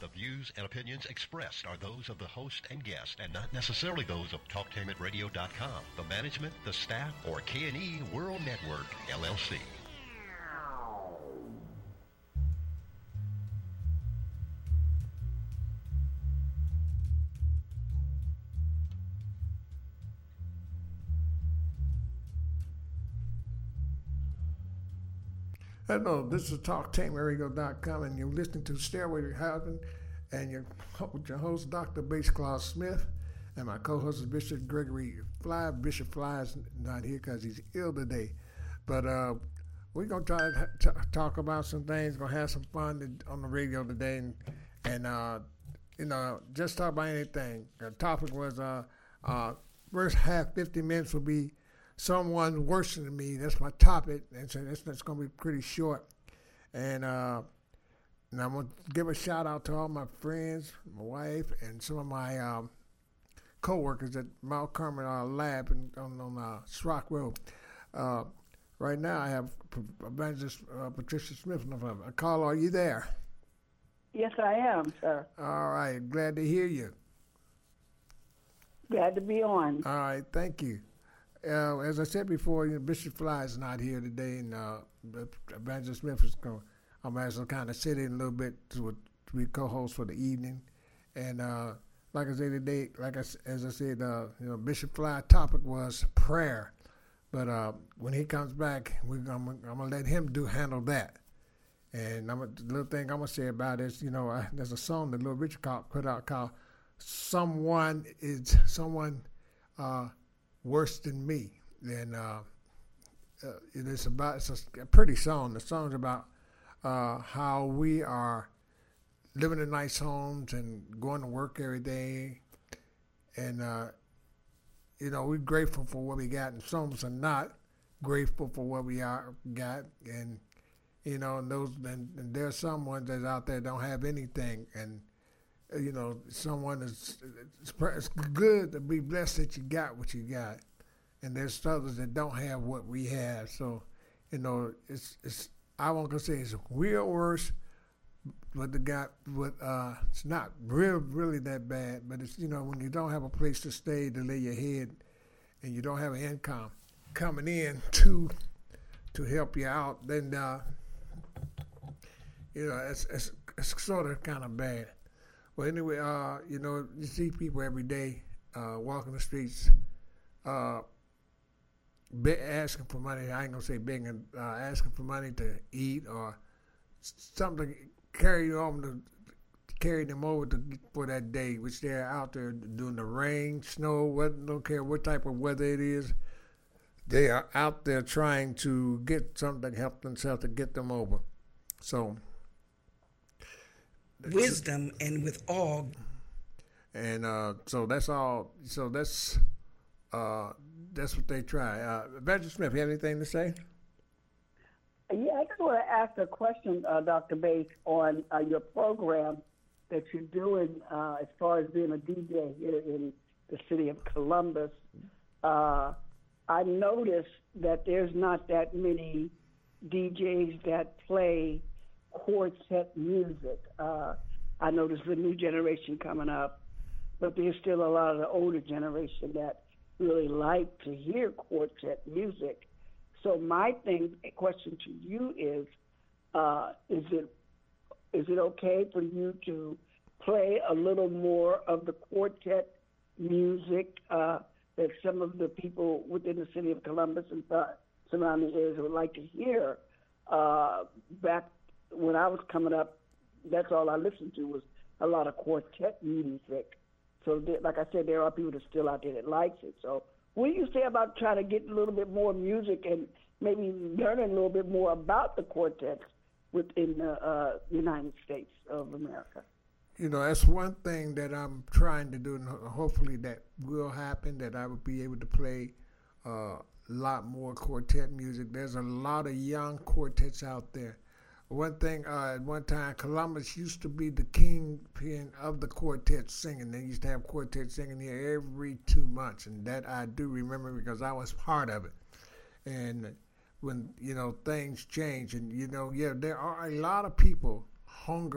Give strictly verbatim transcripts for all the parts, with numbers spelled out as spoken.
The views and opinions expressed are those of the host and guest and not necessarily those of talktainment radio dot com, the management, the staff, or K and E World Network, L L C. Hello, this is talk tainment radio dot com, and you're listening to Stairway to Heaven, and your, your host, Doctor Bass Claus Smith, and my co-host is Bishop Gregory Fly. Bishop Fly is not here because he's ill today, but uh, we're going to try to t- talk about some things, going to have some fun to, on the radio today, and, and uh, you know, just talk about anything. The topic was, uh, uh, first half, fifty minutes will be someone worse than me. That's my topic, and so that's, that's going to be pretty short. And, uh, and I'm going to give a shout out to all my friends, my wife, and some of my um, co-workers at Mount Carmel uh, Lab in, on, on uh, Schrock Road. Uh, right now I have Evangelist uh, Patricia Smith. Uh, Carl, are you there? Yes, I am, sir. All right. Glad to hear you. Glad to be on. All right. Thank you. Uh, as I said before, you know, Bishop Fly is not here today, and uh, Evangelist Smith is going. I'm actually kind of sit in a little bit to, to be co-host for the evening, and uh, like I said today, like I, as I said, uh, you know, Bishop Fly's topic was prayer, but uh, when he comes back, we're gonna, I'm gonna let him do handle that. And I'm a, the little thing I'm gonna say about this, you know, I, there's a song that Little Richard put out called "Someone Is Someone." Uh, Worse than me. And uh, uh, it's about it's a, a pretty song. The song's about uh, how we are living in nice homes and going to work every day, and uh, you know, we're grateful for what we got, and some of us are not grateful for what we are got, and you know, and those and, and there's someone that's out there that don't have anything, and you know, someone is, it's, it's good to be blessed that you got what you got. And there's others that don't have what we have. So, you know, it's, it's I won't gonna say it's real worse, but the guy, but uh, it's not real, really that bad. But it's, you know, when you don't have a place to stay to lay your head and you don't have an income coming in to, to help you out, then, uh, you know, it's, it's, it's sort of kind of bad. Well, anyway, uh, you know, you see people every day uh, walking the streets, uh, be- asking for money. I ain't gonna say begging, uh, asking for money to eat or something to carry on to carry them over to, for that day, which they're out there doing the rain, snow, what, don't care what type of weather it is. They are out there trying to get something to help themselves to get them over. So. Wisdom and with all, and uh, so that's all. So that's uh, that's what they try. Uh, Evangelist Smith, you have anything to say? Yeah, I just want to ask a question, uh, Doctor Bass, on uh, your program that you're doing uh, as far as being a D J here in the city of Columbus. Uh, I noticed that there's not that many D Js that play quartet music. Uh, I know there's a new generation coming up, but there's still a lot of the older generation that really like to hear quartet music. So my thing, question to you is, uh, is it is it okay for you to play a little more of the quartet music uh, that some of the people within the city of Columbus and surrounding areas would like to hear? Uh, back when I was coming up, that's all I listened to was a lot of quartet music. So, there, like I said, there are people that still out there that likes it. So, what do you say about trying to get a little bit more music and maybe learning a little bit more about the quartets within the uh, United States of America? You know, that's one thing that I'm trying to do, and hopefully that will happen, that I will be able to play uh, a lot more quartet music. There's a lot of young quartets out there. One thing, uh, at one time, Columbus used to be the kingpin of the quartet singing. They used to have quartet singing here every two months, and that I do remember because I was part of it. And when, you know, things change, and, you know, yeah, there are a lot of people hunger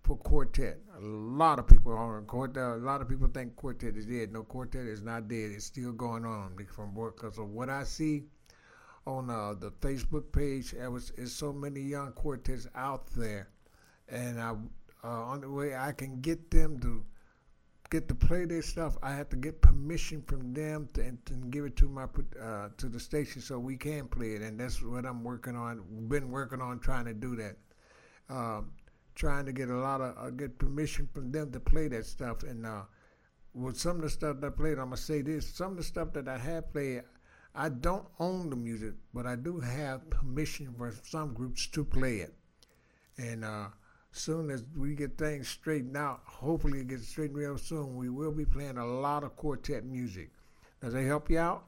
for quartet. A lot of people are on quartet. A lot of people think quartet is dead. No, quartet is not dead. It's still going on from work because of what I see on uh, the Facebook page. There was is so many young quartets out there, and I uh, on the way I can get them to get to play their stuff, I have to get permission from them to, and, and give it to my uh, to the station so we can play it, and that's what I'm working on. Been working on trying to do that, um, trying to get a lot of uh, get permission from them to play that stuff. And uh, with some of the stuff that I played, I'm gonna say this: some of the stuff that I have played, I don't own the music, but I do have permission for some groups to play it, and. Uh, Soon as we get things straightened out, hopefully it gets straightened real soon, we will be playing a lot of quartet music. Does that help you out?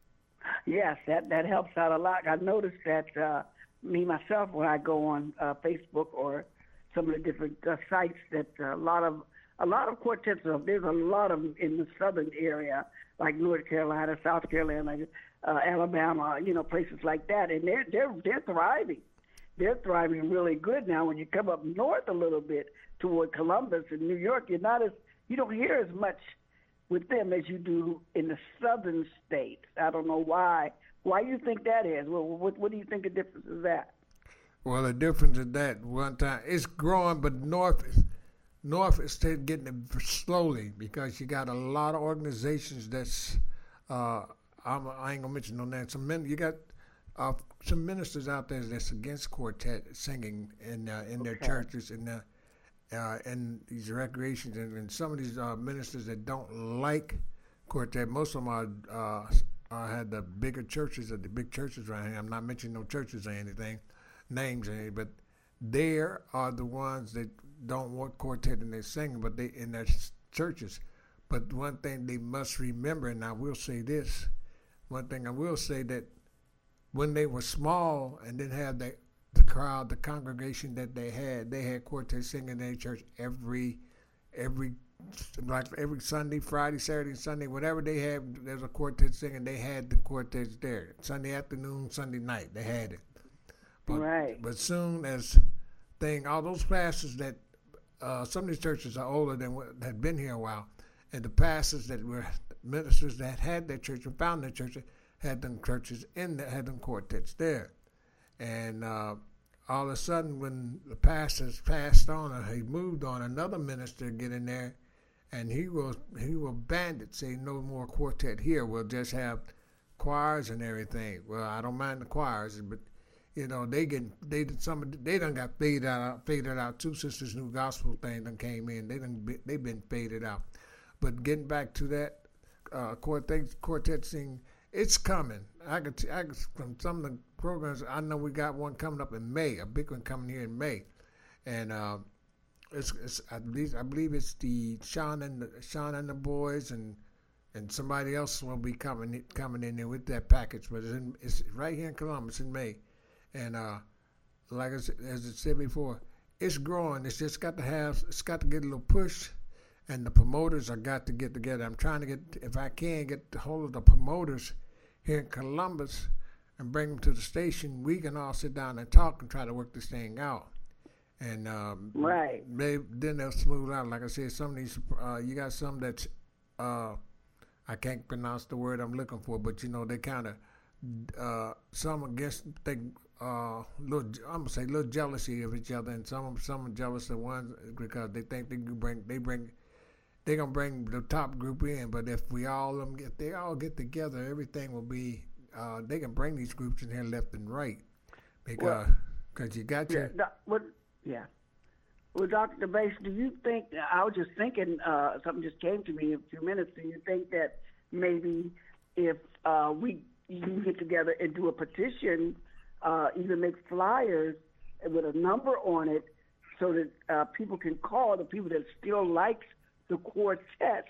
Yes, that, that helps out a lot. I noticed that uh, me, myself, when I go on uh, Facebook or some of the different uh, sites, that uh, a lot of a lot of quartets, uh, there's a lot of in the southern area, like North Carolina, South Carolina, uh, Alabama, you know, places like that, and they're, they're, they're thriving. They're thriving really good now. When you come up north a little bit toward Columbus and New York, you're not as you don't hear as much with them as you do in the southern states. I don't know why. Why you think that is? Well, what, what do you think the difference is that? Well, the difference is that one time it's growing, but north is north is still getting it slowly because you got a lot of organizations that's. Uh, I'm, I ain't gonna mention no names. Some men, you got. Uh, some ministers out there that's against quartet singing in uh, in their okay. churches and uh, uh, in these recreations, and, and some of these uh, ministers that don't like quartet. Most of them are uh, uh, had the bigger churches or the big churches around here. I'm not mentioning no churches or anything, names or anything, but they are the ones that don't want quartet in their singing, but they in their churches. But one thing they must remember, and I will say this, one thing I will say that. When they were small and didn't have the, the crowd, the congregation that they had, they had quartet singing in their church every, every, like every Sunday, Friday, Saturday, Sunday, whatever they had, there's a quartet singing. They had the quartets there. Sunday afternoon, Sunday night, they had it. But, right. But soon as thing, all those pastors that, uh, some of these churches are older than what had been here a while, and the pastors that were ministers that had their church and found their church. Had them churches in there, had them quartets there. And uh, all of a sudden, when the pastors passed on or he moved on, another minister get in there, and he will he will ban it, say no more quartet here. We'll just have choirs and everything. Well, I don't mind the choirs, but you know they get they did some they done got faded out faded out. Two Sisters New Gospel thing done came in. They done they been faded out. But getting back to that uh, quartet quartet sing. It's coming. I could, I could, from some of the programs, I know we got one coming up in May, a big one coming here in May, and uh, it's, it's I believe I believe it's the Sean and the Sean and the boys and and somebody else will be coming coming in there with that package. But it's, in, it's right here in Columbus in May, and uh, like I, as I said before, it's growing. It's just got to have it's got to get a little push. And the promoters are got to get together. I'm trying to get, if I can, get a hold of the promoters here in Columbus and bring them to the station. We can all sit down and talk and try to work this thing out. And um, right. they, then they'll smooth out. Like I said, some of these, uh, you got some that's, uh, I can't pronounce the word I'm looking for, but you know, they kind of, uh, some against, they, uh, little, I'm gonna say, a little jealousy of each other, and some some are jealous of one because they think they can bring, they bring. They're gonna bring the top group in, but if we all them get, they all get together, everything will be. Uh, they can bring these groups in here left and right, because because well, you got your. Yeah, what, yeah. Well, Doctor DeBase, do you think? I was just thinking. Uh, something just came to me in a few minutes. Do you think that maybe if uh, we you get together and do a petition, uh, even make flyers with a number on it, so that uh, people can call the people that still like the quartet's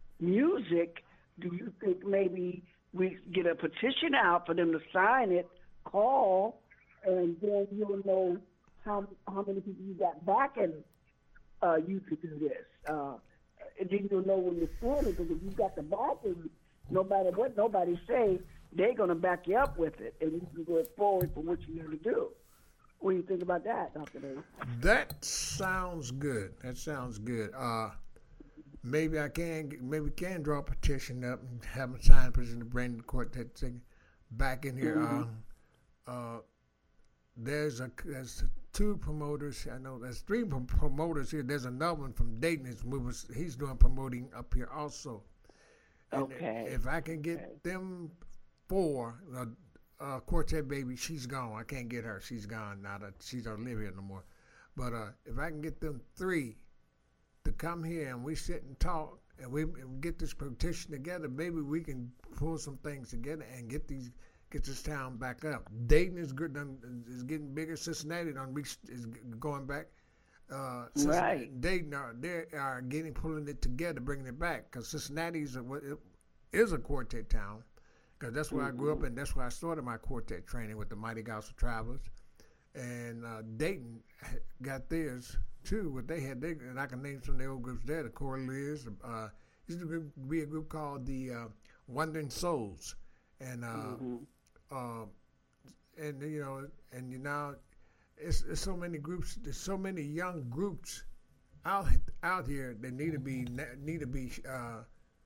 music, do you think maybe we get a petition out for them to sign it, call, and then you'll know how how many people you got backing uh, you to do this? Uh, and then you'll know when you're standing, because if you got the backing, no matter what nobody say, they're going to back you up with it, and you can go forward for what you're going to do. What do you think about that, Doctor Bates? That sounds good. That sounds good. Uh, maybe I can maybe we can draw a petition up and have them sign a petition to bring the quartet thing back in here. Mm-hmm. Uh, uh, there's a there's two promoters. I know there's three prom- promoters here. There's another one from Dayton. He's, moving, he's doing promoting up here also. And Okay. If I can get okay. them four, uh, uh, Quartet Baby, she's gone. I can't get her. She's gone now. That she don't live here no more. But uh, if I can get them three to come here and we sit and talk and we, and we get this petition together, maybe we can pull some things together and get these get this town back up. Dayton is good. Done, is getting bigger. Cincinnati done reached, is going back. Uh, Right. Dayton are they are getting pulling it together, bringing it back because Cincinnati is a, is a quartet town. Because that's where mm-hmm. I grew up and that's where I started my quartet training with the Mighty Gospel Travelers. And uh, Dayton got theirs too. What they had, they, and I can name some of the old groups there. The Corliers. Uh, used to be a group called the uh, Wandering Souls, and uh, mm-hmm. uh, and you know, and you know, it's, it's so many groups. There's so many young groups out out here that need to be need to be uh,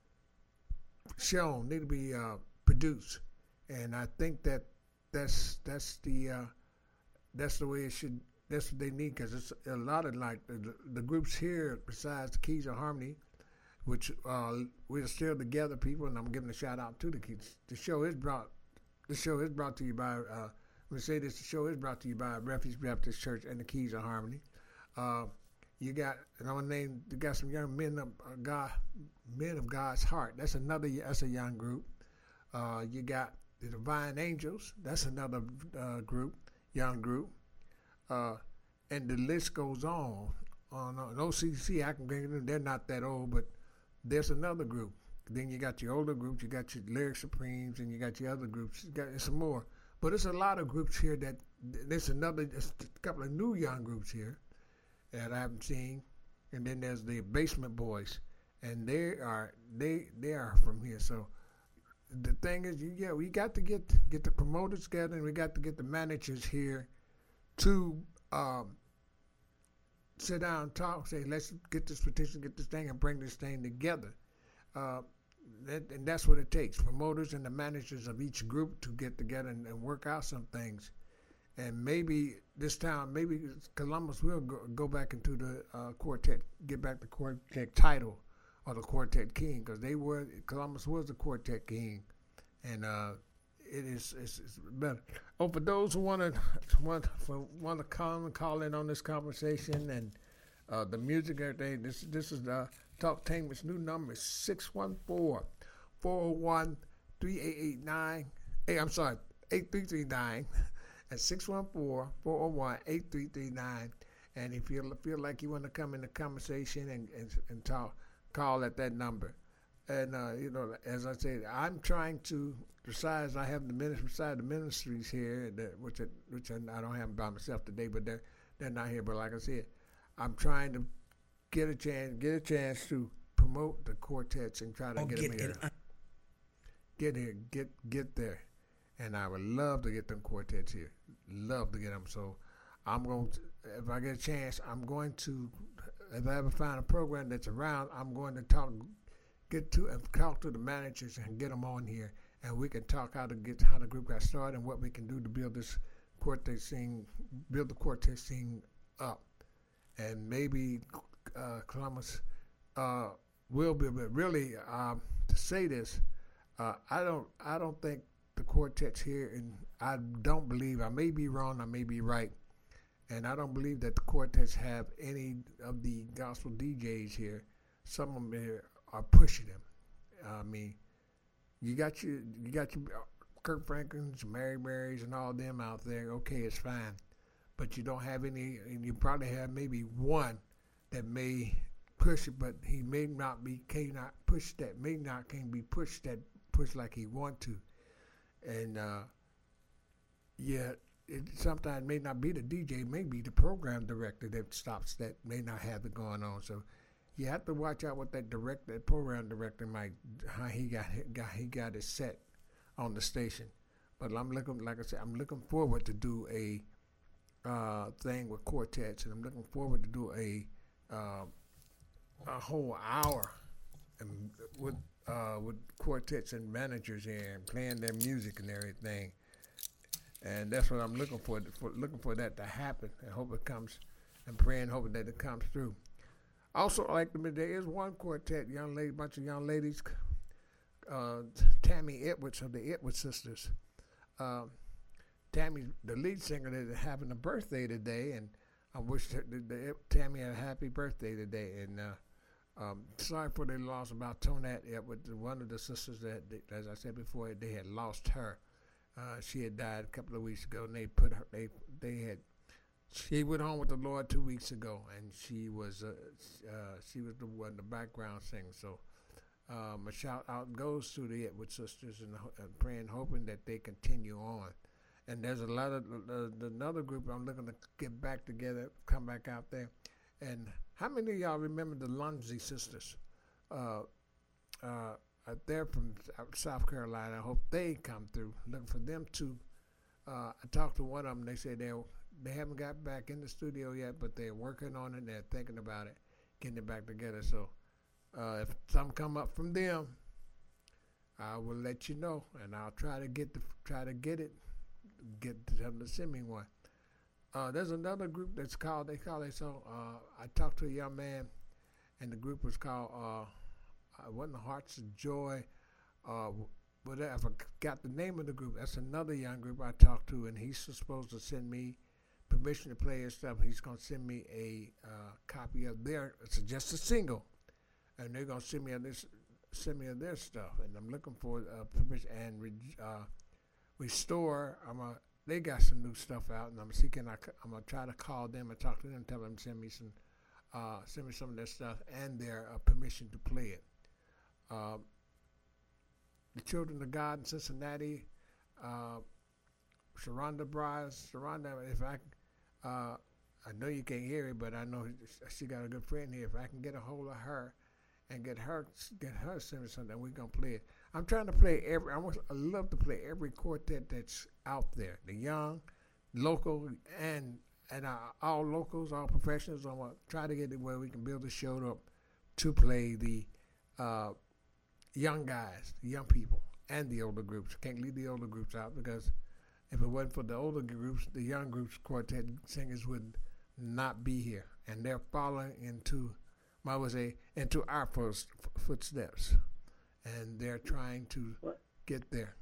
shown, need to be uh, produced, and I think that that's that's the uh, that's the way it should. That's what they need because it's a lot of like the, the groups here besides the Keys of Harmony, which uh, we're still together, people, and I'm giving a shout out to the Keys. The show is brought. The show is brought to you by. Uh, we say this. The show is brought to you by Refuge Baptist Church and the Keys of Harmony. Uh, you got, and I'm gonna name. You got some young men of uh, God, men of God's heart. That's another. That's a young group. Uh, you got the Divine Angels. That's another uh, group, young group. Uh, and the list goes on. On uh, O C C, I can bring them. They're not that old, but there's another group. Then you got your older groups. You got your Lyric Supremes, and you got your other groups. You got some more. But there's a lot of groups here that there's another. There's a couple of new young groups here that I haven't seen. And then there's the Basement Boys, and they are they they are from here. So the thing is, yeah, we got to get get the promoters together, and we got to get the managers here to um, sit down and talk, say, let's get this petition, get this thing, and bring this thing together. Uh, that, and that's what it takes, promoters and the managers of each group to get together and, and work out some things. And maybe this town, maybe Columbus will go, go back into the uh, quartet, get back the quartet title or the quartet king, because they were, Columbus was the quartet king. And uh, it is it's, it's better. Oh, for those who want to want want to come and call in on this conversation and uh, the music and everything, this this is the Talktainment's new number, six one four, four oh one, three eight eight nine. Hey, I'm sorry, eight three three nine. At six one four, four oh one, eight three three nine. And if you feel like you want to come in the conversation and, and, and talk, call at that number. And, uh, you know, as I said, I'm trying to, besides I have the ministry, beside the ministries here, that, which I, which I, I don't have by myself today, but they're, they're not here. But like I said, I'm trying to get a chance, get a chance to promote the quartets and try to Oh, get, get them here. it. Get here, get get there. And I would love to get them quartets here. Love to get them. So I'm going to, if I get a chance, I'm going to, if I ever find a program that's around, I'm going to talk, get to, and talk to the managers and get them on here. And we can talk how to get, how the group got started and what we can do to build this quartet scene, build the quartet scene up. And maybe uh, Columbus uh, will be, but really, um, to say this, uh, I don't, I don't think the quartets here, and I don't believe, I may be wrong, I may be right, and I don't believe that the quartets have any of the gospel D Js here. Some of them here are pushing them. I mean, you got your, you got your Kirk Franklins, Mary Marys, and all them out there. Okay, it's fine, but you don't have any, and you probably have maybe one that may push it, but he may not be, cannot push that, may not can be pushed that push like he want to. And, uh, yeah, it sometimes may not be the D J, may be the program director that stops that, may not have it going on. So you have to watch out what that director, that program director might, how he got, got he got it set on the station. But I'm looking, like I said, I'm looking forward to do a uh, thing with quartets, and I'm looking forward to do a uh, a whole hour and with uh, with quartets and managers here and playing their music and everything. And that's what I'm looking for, for looking for that to happen. I hope it comes, and praying, hoping that it comes through. Also, like there is one quartet, young lady, bunch of young ladies, uh, Tammy Edwards of the Edwards Sisters. Uh, Tammy, the lead singer, is having a birthday today, and I wish that the, the, Tammy had a happy birthday today. And uh, um, sorry for the loss about Tonette Edwards, one of the sisters that, they, as I said before, they had lost her. Uh, she had died a couple of weeks ago, and they put her. They they had. She went home with the Lord two weeks ago, and she was uh, uh, she was the one, the background singer. So um, a shout out goes to the Edwards sisters, and uh, praying, hoping that they continue on. And there's a lot of uh, another group I'm looking to get back together, come back out there. And how many of y'all remember the Lundsey sisters? Uh, uh, they're from South Carolina. I hope they come through. Looking for them too. Uh, I talked to one of them. They said they they haven't got back in the studio yet, but they're working on it. And they're thinking about it, getting it back together. So uh, if something come up from them, I will let you know, and I'll try to get the try to get it, get them to send me one. Uh, there's another group that's called. They call it so. Uh, I talked to a young man, and the group was called. Uh, I wasn't Hearts of Joy, uh, whatever. I forgot the name of the group. That's another young group I talked to, and he's supposed to send me permission to play his stuff. He's going to send me a uh, copy of their, it's just a single, and they're going to send me a, this, send me a, their stuff, and I'm looking for uh, permission. And re, uh, Restore, I'm a, they got some new stuff out, and I'm seeking. I, I'm going to try to call them and talk to them, tell them to send me some, uh, send me some of their stuff and their uh, permission to play it. Uh, the Children of God in Cincinnati, uh, Sharonda Bryce, Sharonda, if I, uh, I know you can't hear it, but I know she got a good friend here. If I can get a hold of her and get her, get her to send me something, we're gonna play it. I'm trying to play every. I want. I love to play every quartet that's out there. The young, local, and and uh, all locals, all professionals. I want to try to get it where we can build a show up to play the. Uh, young guys, the young people, and the older groups. Can't leave the older groups out, because if it wasn't for the older groups, the young groups, quartet singers would not be here. And they're following into, I would say, into our first footsteps. And they're trying to what? get there.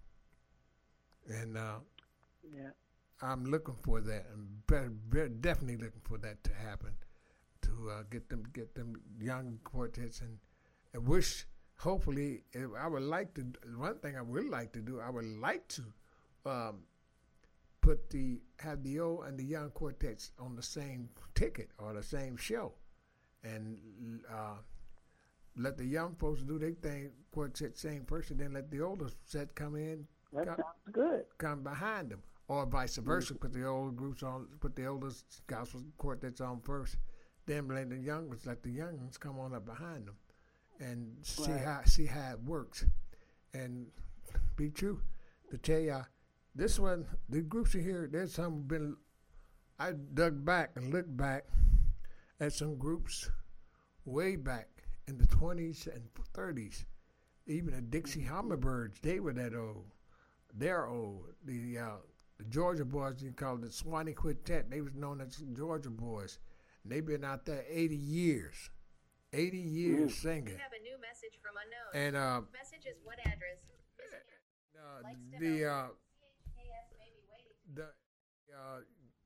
And uh, yeah. I'm looking for that. I'm very, very definitely looking for that to happen, to uh, get them, get them young quartets. And I wish. Hopefully, I would like to. One thing I would like to do, I would like to um, put the have the old and the young quartets on the same ticket or the same show, and uh, let the young folks do their thing, quartet same person, then let the older set come in. That come, sounds good. Come behind them, or vice versa. Mm-hmm. Put the old groups on, put the older gospel quartets on first, then let the young ones, let the young ones come on up behind them. And see right. how see how it works, and be true to tell ya, this one, the groups are here. There's some been. I dug back and looked back at some groups way back in the twenties and thirties. Even the Dixie Hummingbirds, they were that old. They're old. The uh, the Georgia Boys, you call it the Swanee Quartet. They was known as Georgia Boys, and they've been out there eighty years. eighty years Ooh. singing. We have a new message from unknown. And uh, message is what address? Uh, the uh, the uh,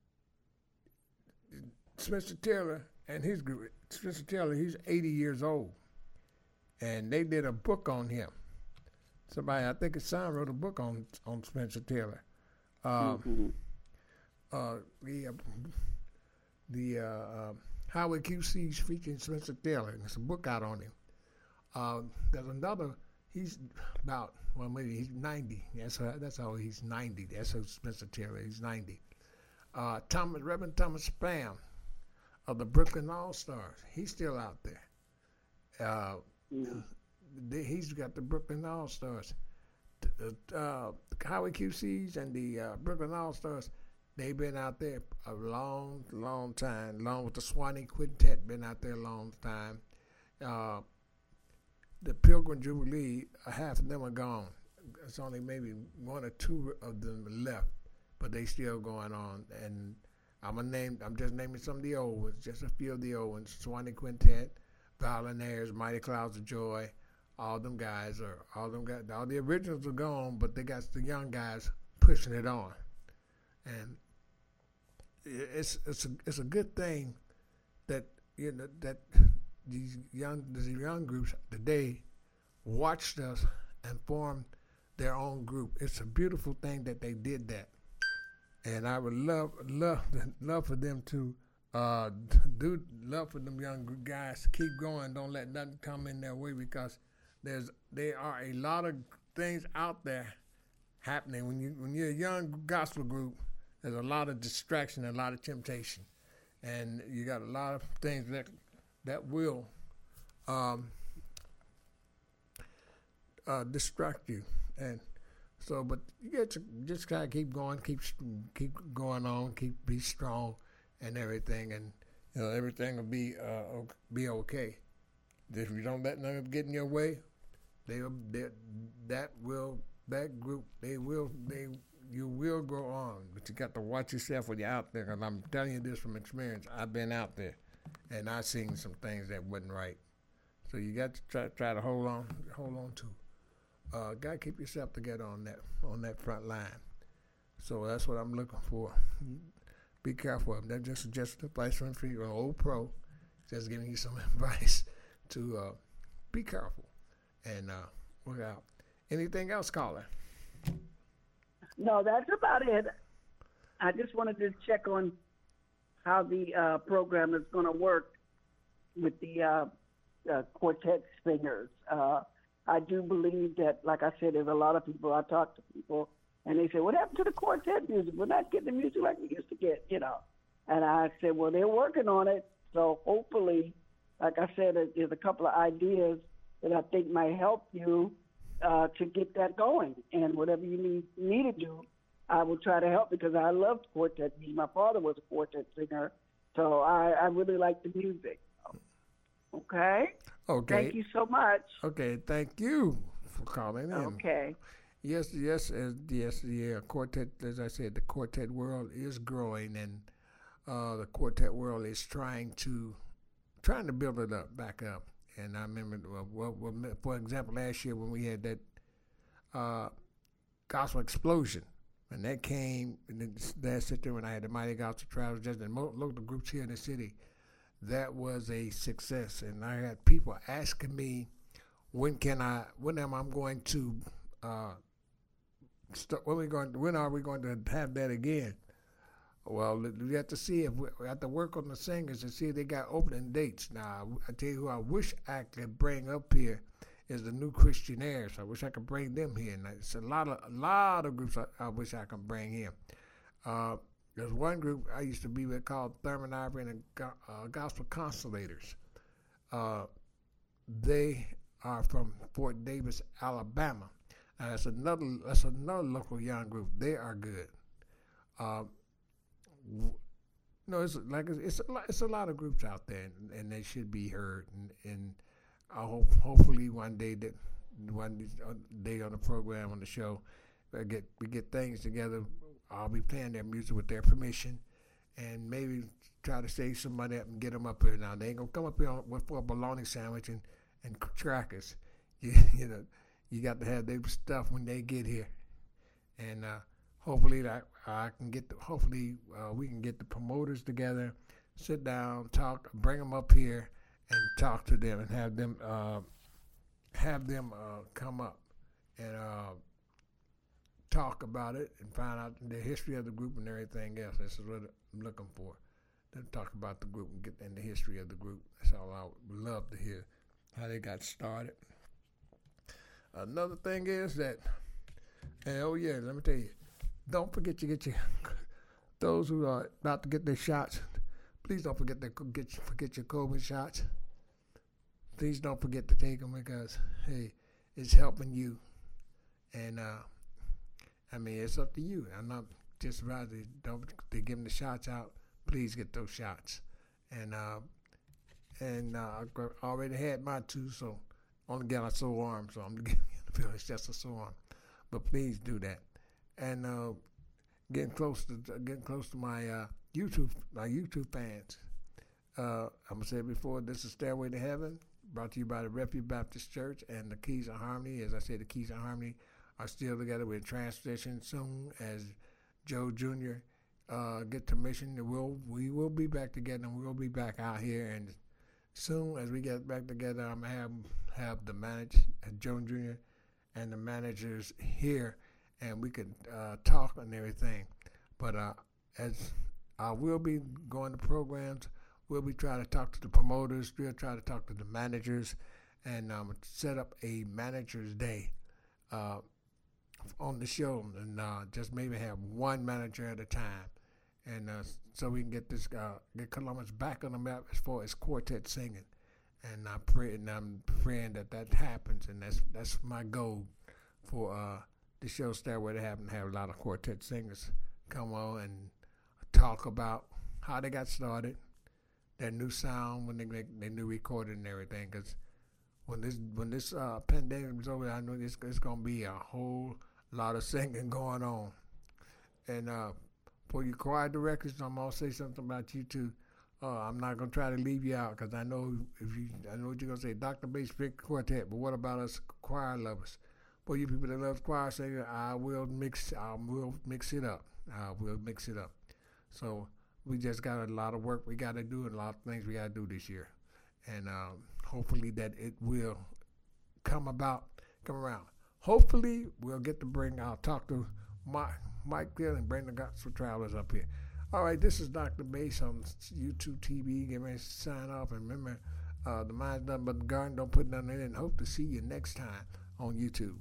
Spencer Taylor and his group. Spencer Taylor, he's eighty years old, and they did a book on him. Somebody, I think his son wrote a book on on Spencer Taylor. Um, mm-hmm. uh, the uh, the uh, uh, Howard Q C's featuring Spencer Taylor, and there's a book out on him. Uh, there's another. He's about well, maybe he's ninety. That's how, that's how he's ninety. That's how Spencer Taylor. He's ninety. Uh, Thomas Reverend Thomas Spam of the Brooklyn All Stars. He's still out there. Uh, mm-hmm. the, he's got the Brooklyn All Stars. Uh, Howard Q C's and the uh, Brooklyn All Stars. they've been out there a long, long time. Along with the Swanee Quintet, been out there a long time. Uh, the Pilgrim Jubilee, half of them are gone. It's only maybe one or two of them left, but they still going on. And I'm a name. I'm just naming some of the old ones, just a few of the old ones. Swanee Quintet, Violinaires, Mighty Clouds of Joy. All them guys are all them guys. All the originals are gone, but they got the young guys pushing it on, and it's it's a it's a good thing that you know that these young these young groups today watched us and formed their own group. It's a beautiful thing that they did that, and I would love love love for them to uh, do love for them young guys to keep going. Don't let nothing come in their way, because there's there are a lot of things out there happening when you when you're a young gospel group. There's a lot of distraction, a lot of temptation, and you got a lot of things that that will um, uh, distract you. And so, but you get to just kind of keep going, keep keep going on, keep be strong, and everything, and you know everything will be uh, be okay. If you don't let them get in your way, they they that will that group they will they. You will go on, but you got to watch yourself when you're out there. And I'm telling you this from experience. I've been out there, and I've seen some things that wasn't right. So you got to try try to hold on, hold on to. Uh, got to keep yourself together on that on that front line. So that's what I'm looking for. Be careful. That's just just advice from an old pro, just giving you some advice to uh, be careful and uh, look out. Anything else, caller? No, that's about it. I just wanted to check on how the uh, program is going to work with the uh, uh, quartet singers. Uh, I do believe that, like I said, there's a lot of people, I talk to people, and they say, what happened to the quartet music? We're not getting the music like we used to get, you know. And I said, well, they're working on it. So hopefully, like I said, there's a couple of ideas that I think might help you Uh, to get that going, and whatever you need me to do, I will try to help, because I loved quartet music. My father was a quartet singer, so I, I really like the music. Okay. Okay. Thank you so much. Okay. Thank you for calling in. Okay. Yes. Yes. As, yes. Yeah. Quartet. As I said, the quartet world is growing, and uh, the quartet world is trying to trying to build it up, back up. And I remember, well, well, for example, last year when we had that uh, gospel explosion, and that came, and that sit there when I had the Mighty Gospel Travels, just in local groups here in the city, that was a success. And I had people asking me, when can I, when am I going to, uh, start, when we going, when are we going to have that again? Well, we have to see if we, we have to work on the singers and see if they got opening dates. Now, I tell you who I wish I could bring up here is the New Christianaires. I wish I could bring them here. And it's a lot of a lot of groups I, I wish I could bring here. Uh, there's one group I used to be with called Thurman Ivory and the uh, Gospel Consolators. Uh, they are from Fort Davis, Alabama. Uh, that's another that's another local young group. They are good. Uh, No, it's like it's a lot, it's a lot of groups out there, and, and they should be heard. And, and I hope hopefully one day that one day on the program on the show, I get we get things together. I'll be playing their music with their permission, and maybe try to save some money up and get them up here. Now they ain't gonna come up here on, with for a bologna sandwich and and crackers. You, you know, you got to have their stuff when they get here, and. uh Hopefully, that I can get. The, hopefully, uh, we can get the promoters together, sit down, talk, bring them up here, and talk to them, and have them uh, have them uh, come up and uh, talk about it and find out the history of the group and everything else. This is what I'm looking for. Then talk about the group and get in the history of the group. That's all I would love to hear, how they got started. Another thing is that, and oh yeah, let me tell you. Don't forget to get your those who are about to get their shots. Please don't forget to get forget your COVID shots. Please don't forget to take them, because hey, it's helping you. And uh, I mean, it's up to you. I'm not just rather don't they give them the shots out. Please get those shots. And uh, and uh, I already had my two, so only got a sore arm, so I'm giving you the pill. It's just a sore arm, but please do that. And uh, getting close to getting close to my uh, YouTube my YouTube fans. Uh, I'm gonna say it before. This is Stairway to Heaven, brought to you by the Refuge Baptist Church and the Keys of Harmony. As I said, the Keys of Harmony are still together. We're in transition soon as Joe Junior Uh, get to mission. We'll, we will be back together, and we'll be back out here. And soon as we get back together, I'm gonna have have the manager, Joe Junior, and the managers here, and we can uh, talk and everything. But uh, as I will be going to programs, we'll be trying to talk to the promoters. We'll try to talk to the managers, and um, set up a managers day uh, on the show, and uh, just maybe have one manager at a time. And uh, so we can get this, uh, get Columbus back on the map as far as quartet singing, and I pray, and I'm praying that that happens, and that's that's my goal for uh, the show Stairway to Heaven. Have a lot of quartet singers come on and talk about how they got started, their new sound when they make their new recording and everything. Because when this when this uh, pandemic is over, I know it's, it's gonna be a whole lot of singing going on, and. Uh, For you choir directors, I'm gonna say something about you too. Uh, I'm not gonna try to leave you out because I know if you, I know what you're gonna say. Doctor Bass pick quartet, but what about us choir lovers? For you people that love choir singing, I will mix. I will mix it up. I will mix it up. So we just got a lot of work we got to do and a lot of things we got to do this year, and um, hopefully that it will come about, come around. Hopefully we'll get to bring. I'll talk to Mike. Mike Gill and bring the Gospel Travelers up here. All right, this is Doctor Bass on YouTube T V. Get ready to sign off. And remember, uh, the mind's done, but the garden don't put nothing in it. And hope to see you next time on YouTube.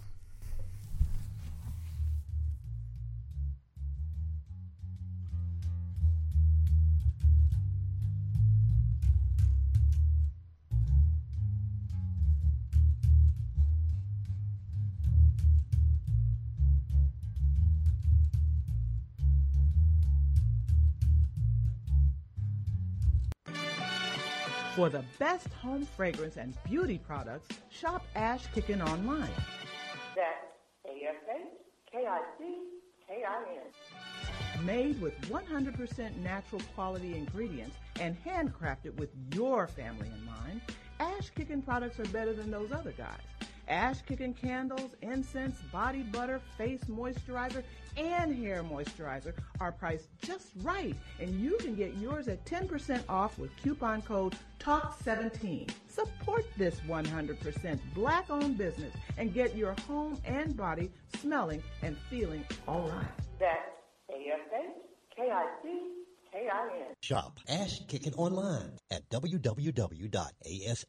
For the best home fragrance and beauty products, shop Ash Kickin online. That's A S H K I C K I N. Made with one hundred percent natural quality ingredients and handcrafted with your family in mind, Ash Kickin products are better than those other guys. Ash Kickin candles, incense, body butter, face moisturizer, and hair moisturizer are priced just right, and you can get yours at ten percent off with coupon code talk seventeen. Support this one hundred percent black-owned business and get your home and body smelling and feeling all right. That's A S H K I C K I N. Shop Ash Kickin online at w w w dot ash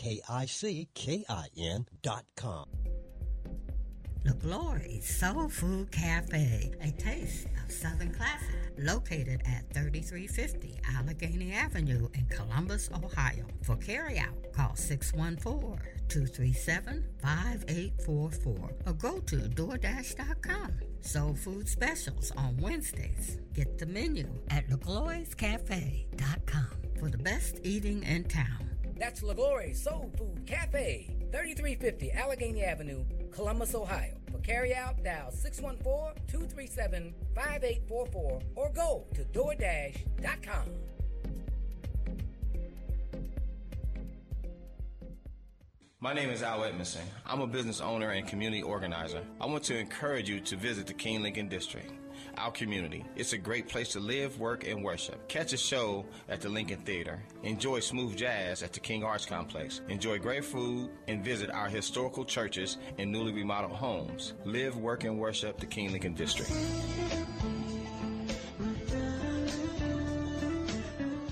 kickin dot com. Le Glory Soul Food Cafe, a taste of Southern classic, located at thirty-three fifty Allegheny Avenue in Columbus, Ohio. For carryout, call six one four, two three seven, five eight four four or go to DoorDash dot com. Soul food specials on Wednesdays. Get the menu at le glory's cafe dot com for the best eating in town. That's Le Glory Soul Food Cafe, thirty-three fifty Allegheny Avenue, Columbus, Ohio. For carryout, dial six one four, two three seven, five eight four four or go to DoorDash dot com. My name is Al Edmondson. I'm a business owner and community organizer. I want to encourage you to visit the King Lincoln District, our community. It's a great place to live, work, and worship. Catch a show at the Lincoln Theater. Enjoy smooth jazz at the King Arts Complex. Enjoy great food and visit our historical churches and newly remodeled homes. Live, work, and worship the King Lincoln District.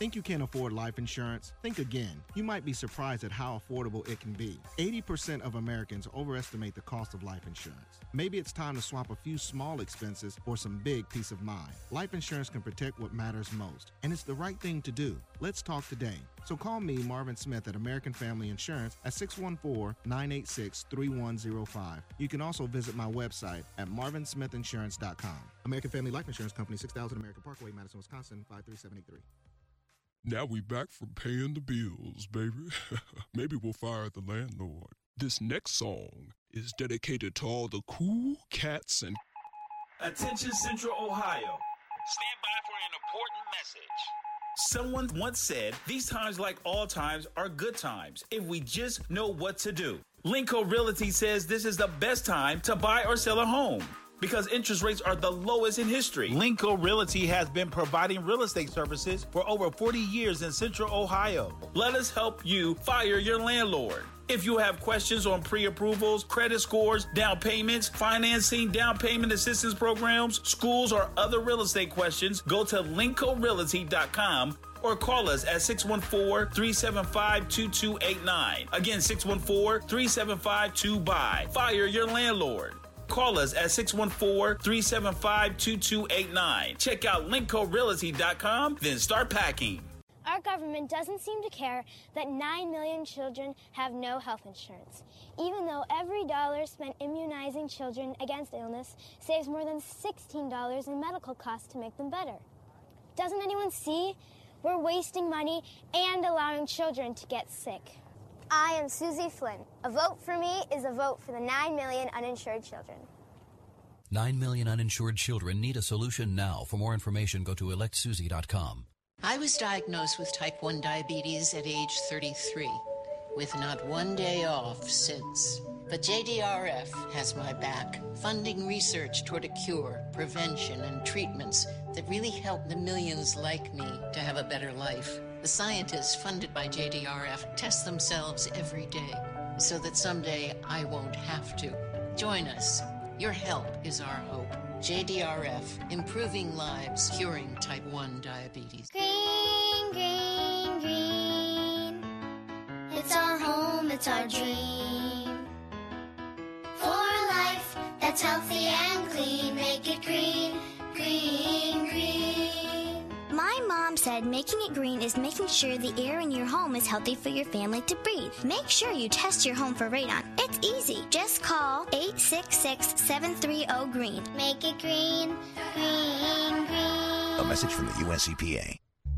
Think you can't afford life insurance? Think again. You might be surprised at how affordable it can be. eighty percent of Americans overestimate the cost of life insurance. Maybe it's time to swap a few small expenses for some big peace of mind. Life insurance can protect what matters most, and it's the right thing to do. Let's talk today. So call me, Marvin Smith, at American Family Insurance at six one four, nine eight six, three one zero five. You can also visit my website at marvin smith insurance dot com. American Family Life Insurance Company, six thousand American Parkway, Madison, Wisconsin, five three seven eight three. Now we back from paying the bills, baby. Maybe we'll fire the landlord. This next song is dedicated to all the cool cats and... Attention Central Ohio. Stand by for an important message. Someone once said, these times like all times are good times if we just know what to do. Linco Realty says this is the best time to buy or sell a home because interest rates are the lowest in history. Linco Realty has been providing real estate services for over forty years in Central Ohio. Let us help you fire your landlord. If you have questions on pre-approvals, credit scores, down payments, financing, down payment assistance programs, schools, or other real estate questions, go to linco realty dot com or call us at six one four, three seven five, two two eight nine. Again, six one four, three seven five, two B U Y. Fire your landlord. Call us at six one four, three seven five, two two eight nine. Check out linco realty dot com, then start packing. Our government doesn't seem to care that nine million children have no health insurance, even though every dollar spent immunizing children against illness saves more than sixteen dollars in medical costs to make them better. Doesn't anyone see? We're wasting money and allowing children to get sick. I am Susie Flynn. A vote for me is a vote for the nine million uninsured children. nine million uninsured children need a solution now. For more information, go to elect susie dot com. I was diagnosed with type one diabetes at age thirty-three, with not one day off since. But J D R F has my back, funding research toward a cure, prevention, and treatments that really help the millions like me to have a better life. The scientists funded by J D R F test themselves every day so that someday I won't have to. Join us. Your help is our hope. J D R F, improving lives, curing type one diabetes. Green, green, green. It's our home, it's our dream. For a life that's healthy and clean, make it green, green, green. My mom said making it green is making sure the air in your home is healthy for your family to breathe. Make sure you test your home for radon. It's easy. Just call eight six six, seven three zero, GREEN. Make it green, green, green. A message from the U S E P A.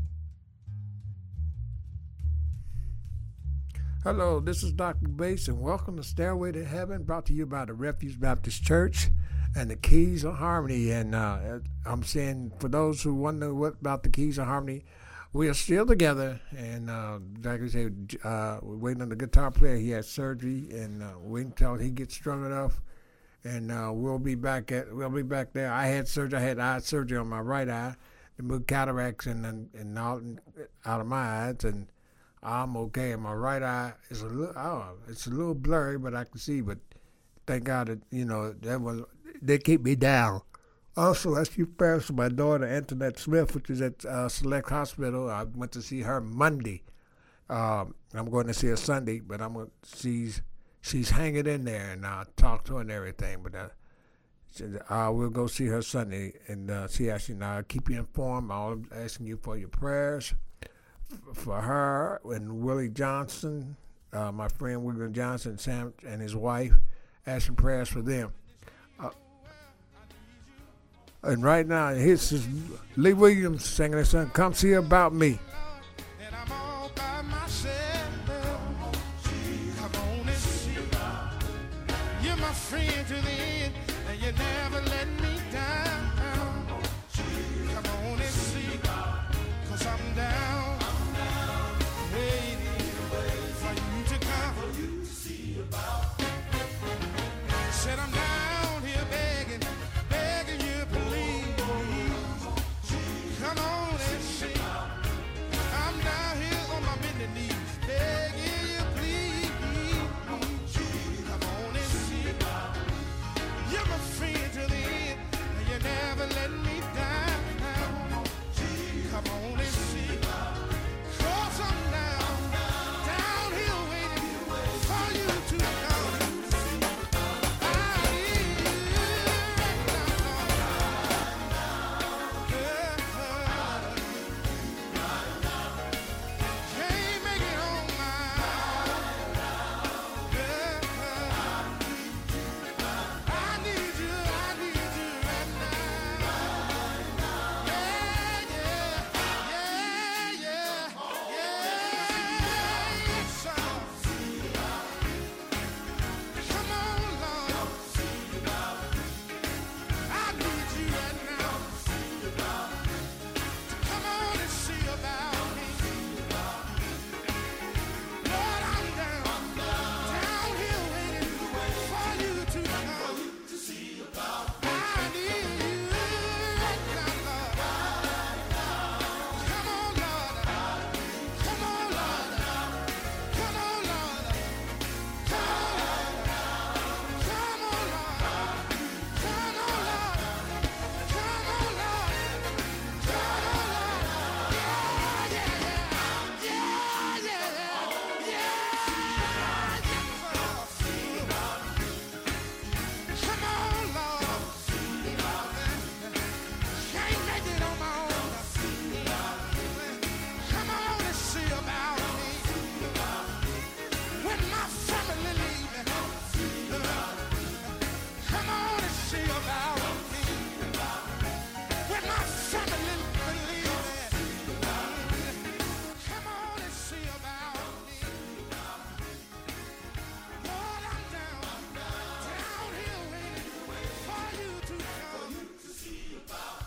Hello, this is Doctor Bates, and welcome to Stairway to Heaven, brought to you by the Refuge Baptist Church and the Keys of Harmony. And uh, I'm saying, for those who wonder what about the Keys of Harmony, we are still together. And uh, like I said, uh, we're waiting on the guitar player. He had surgery, and uh, waiting until he gets strong enough. And uh, we'll be back at we'll be back there. I had surgery. I had eye surgery on my right eye, to move cataracts and and, and out, out of my eyes, and I'm okay. And my right eye is a little, oh, it's a little blurry, but I can see. But thank God that, you know, that was, they keep me down. Also, as you prayers for my daughter, Antoinette Smith, which is at uh, Select Hospital. I went to see her Monday. Um, I'm going to see her Sunday, but I'm going to see, she's hanging in there, and I'll talk to her and everything. But uh, I will go see her Sunday and uh, see how she, now I'll keep you informed. I'm asking you for your prayers for her and Willie Johnson, uh, my friend Willie Johnson, Sam and his wife, asking prayers for them. Uh, and right now, here's this Lee Williams singing this song, Come See About Me. And I'm all by myself. Come on and see. You're my friend to the end, and you never let me down. Come on and see, cause I'm down. Said I'm down here begging, begging you please. Come on and see. I'm down here on my bended knees, begging you please. Come on and see. You're my friend to the end,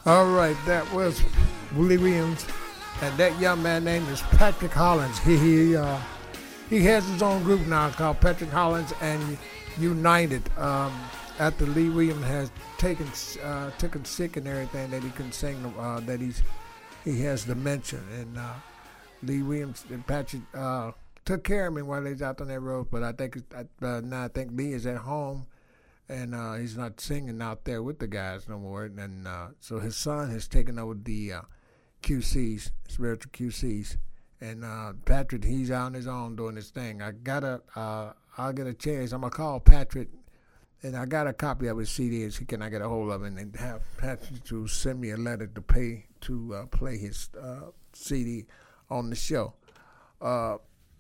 All right, that was Willie Williams, and that young man name is Patrick Hollins. He he uh, he has his own group now called Patrick Hollins and United. Um, after Lee Williams has taken uh, taken sick and everything that he couldn't sing, uh, that he's he has dementia, and uh, Lee Williams and Patrick uh, took care of him while he was out on that road. But I think uh, now I think Lee is at home. And uh, he's not singing out there with the guys no more. And uh, so his son has taken over the uh, Q Cs, spiritual Q Cs. And uh, Patrick, he's out on his own doing his thing. I gotta, uh, I'll get a chance. I'm gonna call Patrick, and I got a copy of his C Ds. Can I get a hold of him and have Patrick to send me a letter to pay to uh, play his uh, C D on the show. Uh,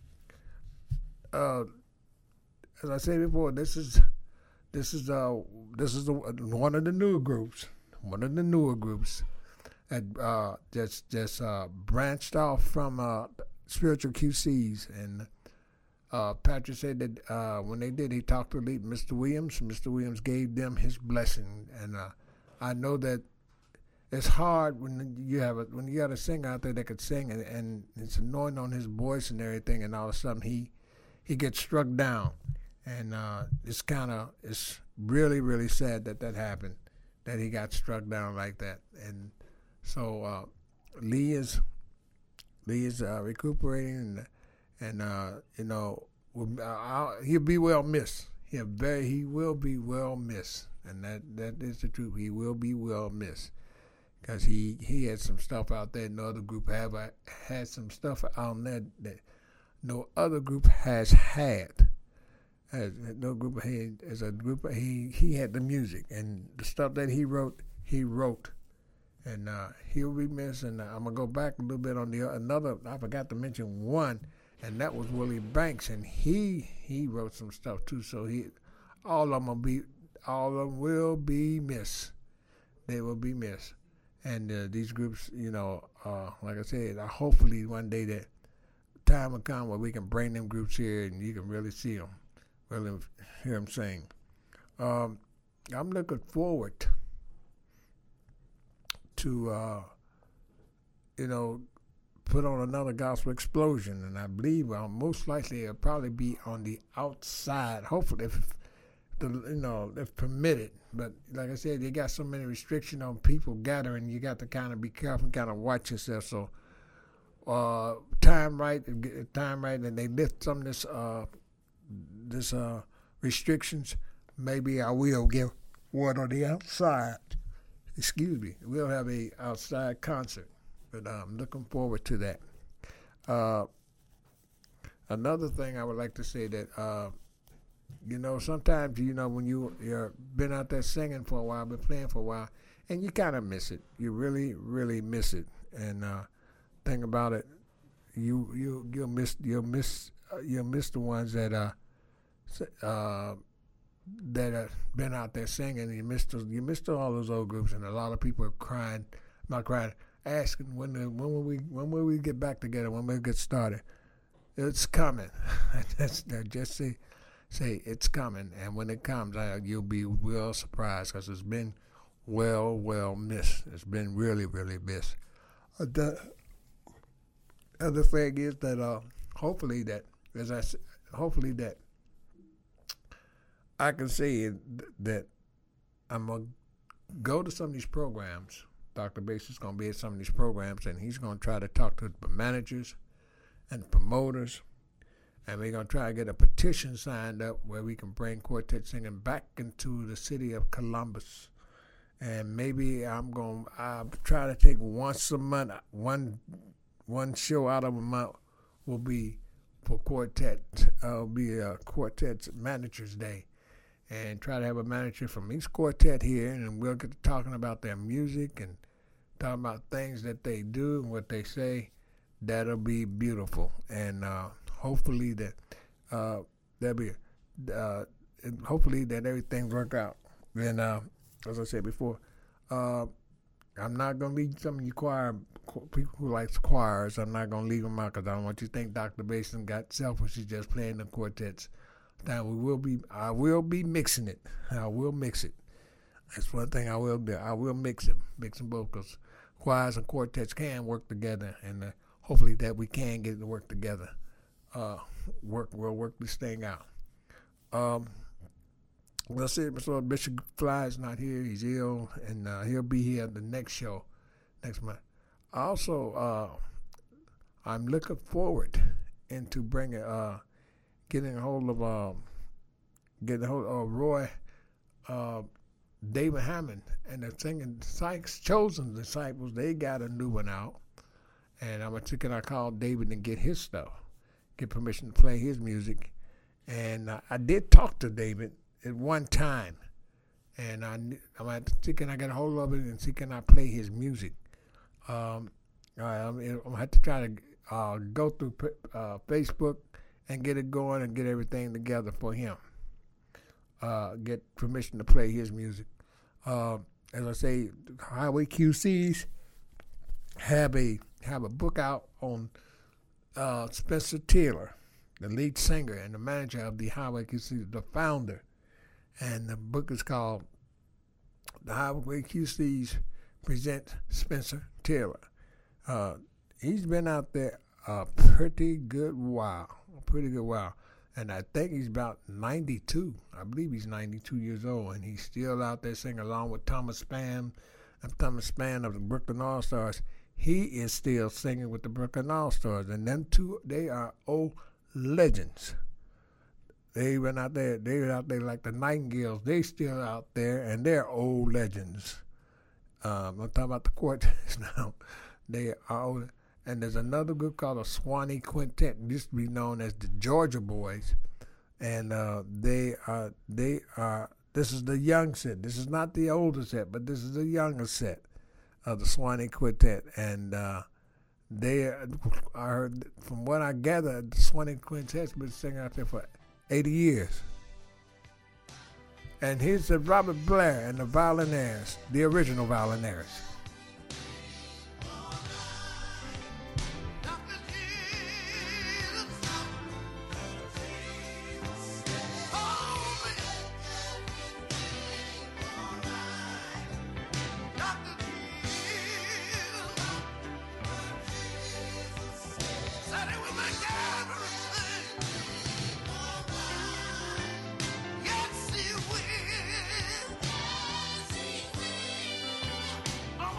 uh, as I said before, this is. This is uh this is the, one of the newer groups, one of the newer groups that uh, just just uh, branched off from uh, spiritual Q Cs. And uh, Patrick said that uh, when they did, he talked to Mister Williams. Mister Williams gave them his blessing, and uh, I know that it's hard when you have a, when you got a singer out there that could sing, and, and it's anointing on his voice and everything, and all of a sudden he he gets struck down. And uh, it's kind of, it's really, really sad that that happened, that he got struck down like that. And so uh, Lee is, Lee is uh, recuperating, and, and uh, you know, will, uh, he'll be well missed. He'll very, he will be well missed, and that, that is the truth. He will be well missed, because he, he had some stuff out there no other group have. I had some stuff out there that no other group has had. As no group he as a group he he had the music, and the stuff that he wrote he wrote, and uh, he'll be missed. And I'm gonna go back a little bit on the another. I forgot to mention one, and that was Willie Banks, and he he wrote some stuff too. So he all of them will be all of them will be missed. They will be missed, and uh, these groups, you know, uh, like I said, uh, hopefully one day that time will come where we can bring them groups here and you can really see them. Well, hear him sing. Um, I'm looking forward to, uh, you know, put on another gospel explosion, and I believe uh, most likely it'll probably be on the outside. Hopefully, if the you know if permitted. But like I said, they got so many restrictions on people gathering. You got to kind of be careful, and kind of watch yourself. So, uh, time right, time right, and they lift some of this. Uh, this uh, restrictions, maybe I will give one on the outside. Excuse me. We'll have a outside concert, but I'm looking forward to that. Uh, another thing I would like to say that, uh, you know, sometimes, you know, when you, you're been out there singing for a while, been playing for a while, and you kind of miss it. You really, really miss it. And uh, thing about it, you you you'll miss you'll miss uh, you'll miss the ones that uh uh that have been out there singing. And you missed those, you missed all those old groups, and a lot of people are crying, not crying, asking when the, when will we when will we get back together? When will we get started? It's coming. That's just say say it's coming, and when it comes, I, you'll be well surprised, because it's been well well missed. It's been really really missed. Uh, the other thing is that uh, hopefully that as I hopefully that I can say that I'm gonna go to some of these programs. Doctor Bass is gonna be at some of these programs, and he's gonna try to talk to the managers and promoters, and we're gonna try to get a petition signed up where we can bring quartet singing back into the city of Columbus. And maybe I'm gonna I'll try to take once a month, one one show out of a month will be for quartet. Uh, will be a quartet's managers day, and try to have a manager from each quartet here, and we'll get to talking about their music and talking about things that they do and what they say. That'll be beautiful, and uh, hopefully that uh, that'll be uh, and hopefully that everything work out. And uh, as I said before, uh, I'm not gonna leave some of you choir people who likes choirs. I'm not gonna leave them out, because I don't want you to think Doctor Basin got selfish. He's just playing the quartets. Now we will be, I will be mixing it. I will mix it. That's one thing I will do. I will mix them, mix them both, because choirs and quartets can work together, and uh, hopefully that we can get it to work together. Uh, work, we'll work this thing out. Um, well, see, so Bishop Fly is not here. He's ill, and uh, he'll be here at the next show next month. Also, uh, I'm looking forward into bringing, uh, getting a hold of, um, getting a hold of Roy, uh, David Hammond, and the singing Sykes Chosen Disciples. They got a new one out, and I'm thinking I call David and get his stuff, get permission to play his music. And uh, I did talk to David at one time, and I, I'm thinking I got a hold of it and see can I play his music. Um, I, I'm gonna have to try to uh, go through uh, Facebook and get it going and get everything together for him. Uh, get permission to play his music. Uh, as I say, Highway Q Cs have a have a book out on uh, Spencer Taylor, the lead singer and the manager of the Highway Q Cs, the founder. And the book is called The Highway Q Cs Present Spencer Taylor. Uh, he's been out there a pretty good while, a pretty good while. And I think he's about ninety-two. I believe he's ninety-two years old, and he's still out there singing along with Thomas Spann. Thomas Spann of the Brooklyn All-Stars. He is still singing with the Brooklyn All-Stars, and them two, they are old legends. They went out there, they were out there like the Nightingales. They still out there, and they're old legends. Um, I'm talking about the quartets now. They are old. And there's another group called the Swanee Quintet, used to be known as the Georgia Boys, and uh, they are they are. This is the young set. This is not the older set, but this is the younger set of the Swanee Quintet, and uh, they are. From what I gather, the Swanee Quintet's been singing out there for eighty years. And here's the Robert Blair and the Violinaires, the original Violinaires. Yes, he will.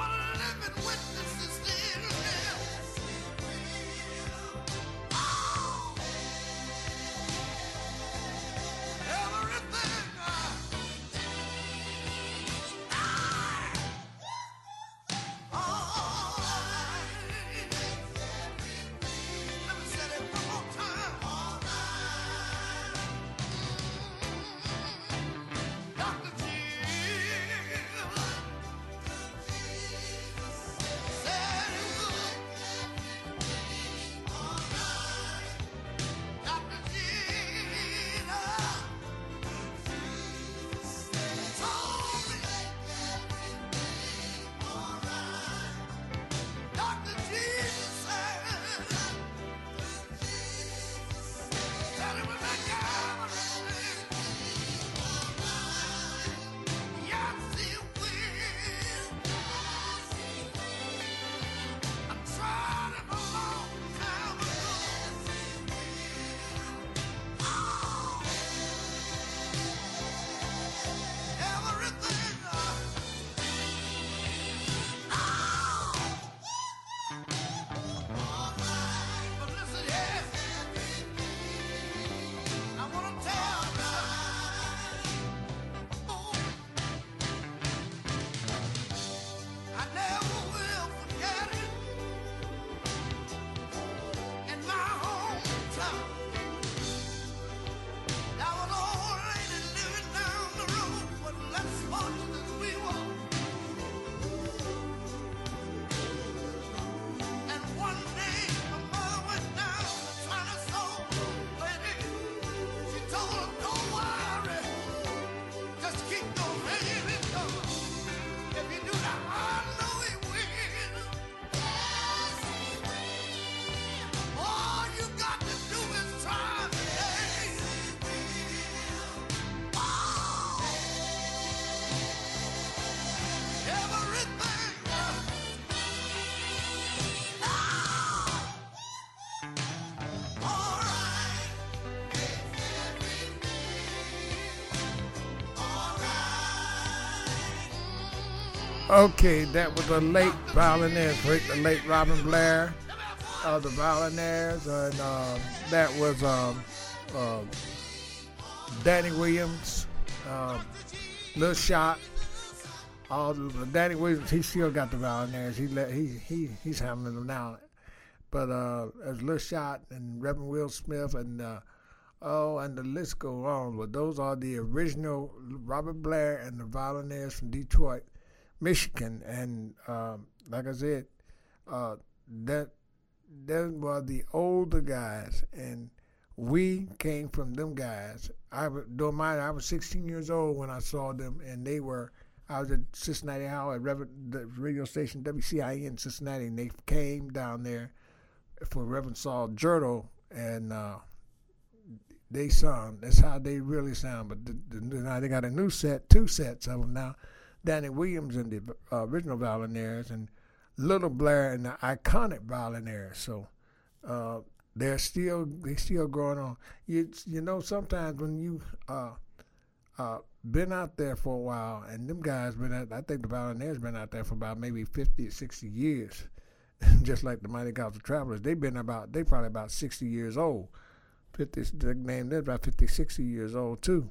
Okay, that was the late violinaires, the late Robin Blair of the Violinaires, and uh, that was um, uh, Danny Williams, uh, Lil Shot. All the, Danny Williams, he still got the Violinaires. He let he he he's handling them now, but uh, as Lil Shot and Reverend Will Smith and uh, oh, and the list goes on. But those are the original Robert Blair and the Violinaires from Detroit, Michigan, and um, like I said, uh, that that were the older guys, and we came from them guys. I don't mind. I was sixteen years old when I saw them, and they were. I was at Cincinnati Hall at Reverend, the radio station W C I N in Cincinnati, and they came down there for Reverend Saul Jurdo, and uh, they sung. That's how they really sound. But the, the, now they got a new set, two sets of them now. Danny Williams and the uh, original Violinaires, and Little Blair and the iconic Violinaires. So uh, they're still they still going on. You you know sometimes when you uh uh been out there for a while, and them guys been out, I think the Violinaires been out there for about maybe fifty or sixty years, just like the Mighty Gospel Travelers. They've been about they probably about sixty years old. fifty, the name they're about fifty, sixty years old too.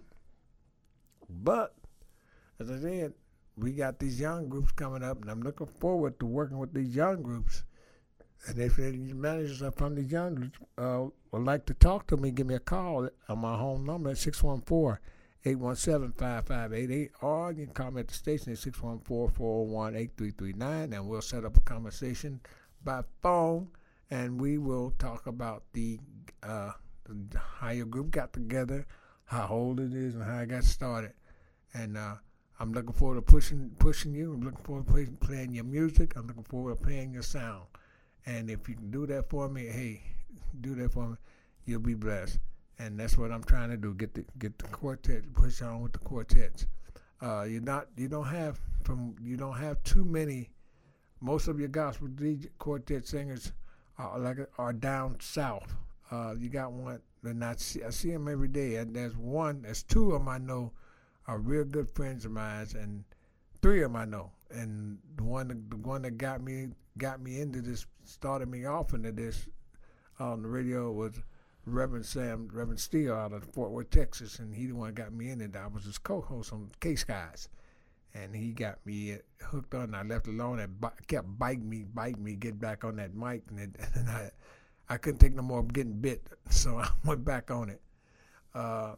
But as I said, we got these young groups coming up, and I'm looking forward to working with these young groups. And if any managers are from these young groups uh, would like to talk to me, give me a call on my home number at six one four, eight one seven, five five eight eight, or you can call me at the station at six one four, four oh one, eight three three nine, and we'll set up a conversation by phone, and we will talk about the, uh, how your group got together, how old it is, and how it got started. And uh, I'm looking forward to pushing pushing you. I'm looking forward to play, playing your music. I'm looking forward to playing your sound. And if you can do that for me, hey, do that for me, you'll be blessed. And that's what I'm trying to do. Get the get the quartet, push on with the quartets. Uh, you're not you don't have from you don't have too many. Most of your gospel D J quartet singers are like are down south. Uh, you got one, and I see I see them every day. And there's one, there's two of them I know are real good friends of mine, and three of them I know. And the one the one that got me got me into this, started me off into this on the radio was Reverend Sam, Reverend Steele out of Fort Worth, Texas, and he the one that got me in it. I was his co-host on K-Skies, and he got me hooked on. I left alone and b- kept biting me, biting me, get back on that mic, and, it, and I, I couldn't take no more of getting bit, so I went back on it. Uh,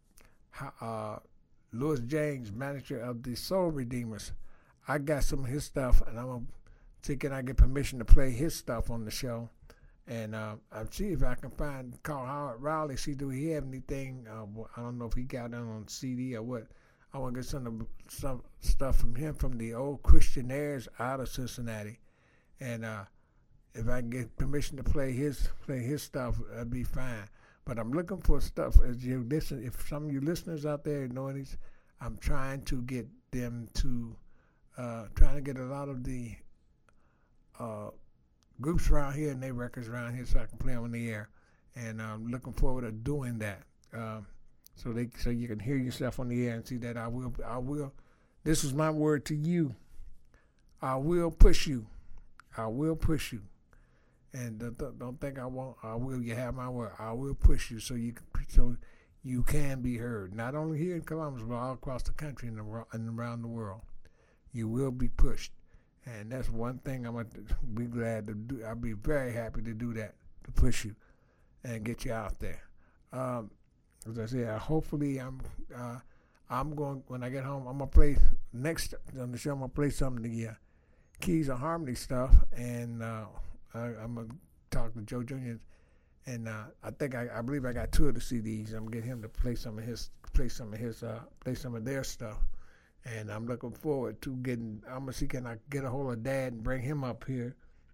uh, Louis James, manager of the Soul Redeemers, I got some of his stuff, and I'm gonna see can I get permission to play his stuff on the show. And uh, I'll see if I can find, call Howard Rowley, see do he have anything. Uh, I don't know if he got it on C D or what. I want to get some some stuff from him from the old Christianaires out of Cincinnati. And uh, if I can get permission to play his play his stuff, that'd be fine. But I'm looking for stuff as you listen. If some of you listeners out there know these, I'm trying to get them to, uh, trying to get a lot of the uh, groups around here and their records around here so I can play them on the air. And I'm looking forward to doing that. Um, so they so you can hear yourself on the air and see that I will I will this is my word to you. I will push you. I will push you. And don't, don't think I won't. I will. You have my word. I will push you so you can, so you can be heard. Not only here in Columbus, but all across the country and around the world. You will be pushed. And that's one thing I'm going to be glad to do. I'll be very happy to do that, to push you and get you out there. Um, as I said, hopefully I'm uh, I'm going, when I get home, I'm going to play, next on the show, I'm going to play some of the uh, Keys of Harmony stuff. And uh, I, I'm going to talk to Joe Junior And uh, I think, I, I believe I got two of the C Ds. I'm going to get him to play some of his, play some of his, uh, play some of their stuff. And I'm looking forward to getting, I'm going to see can I get a hold of Dad and bring him up here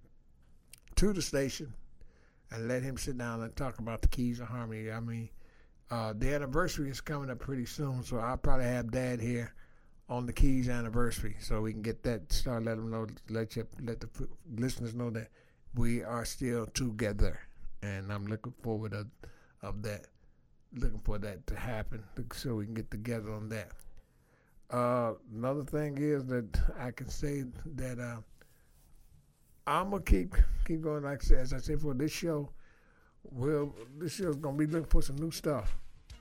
to the station and let him sit down and talk about the Keys of Harmony. I mean, uh, the anniversary is coming up pretty soon, so I'll probably have Dad here on the Keys anniversary so we can get that started, let them know, let you, let the listeners know that we are still together. And I'm looking forward of, of that, looking for that to happen so we can get together on that. Uh, another thing is that I can say that uh, I'm gonna keep keep going. Like I said, as I said for this show, well, this show's gonna be looking for some new stuff.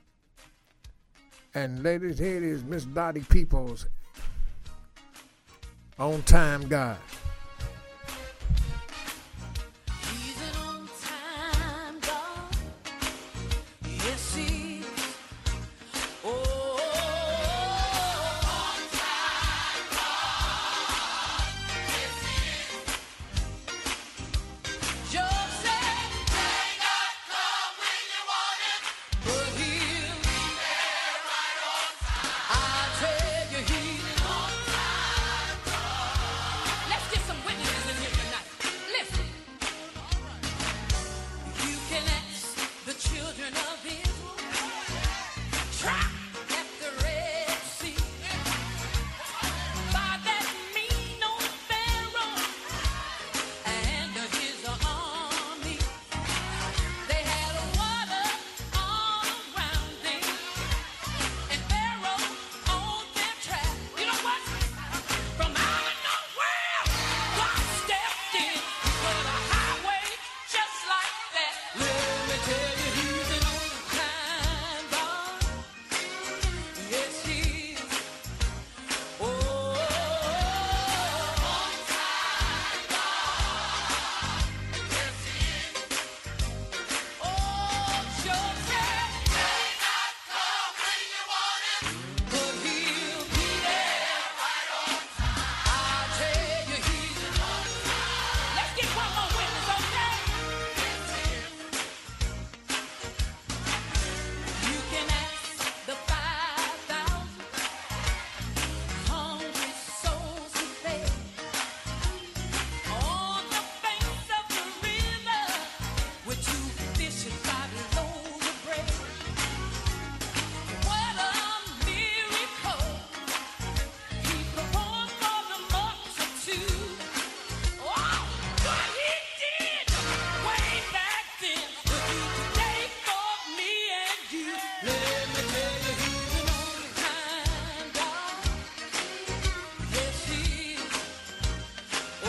And ladies, here it is, Miss Dottie Peoples, On Time God. He's an on-time God. Yes, he is. Oh, on-time God. Yes, he is. Job said, may not come when you want it, but he'll be there right on time. I tell you, he's an on-time God. Let's get some witnesses in here tonight. Listen. You can ask the children of Israel. Try at the Red Sea. By that mean old Pharaoh and his army. They had water all around them, and Pharaoh on their track. You know what? From out of nowhere, God stepped in, put a highway just like that. Let me tell you, he's an on-time God. Yes, he is. Oh, on-time God. Yes, he is. Oh, sure said, may not come when you want it, but he'll be there right on time. I'll tell you, he's an on-time. Let's get one more witness, okay? You can ask the five thousand hungry souls who fed on the banks of the river with two fish and five loaves of bread. What a miracle he performed for the multitude. Oh, what he did way back then will do today for me and you. Let me tell you, he's an on-time God. Yes, he is. Oh,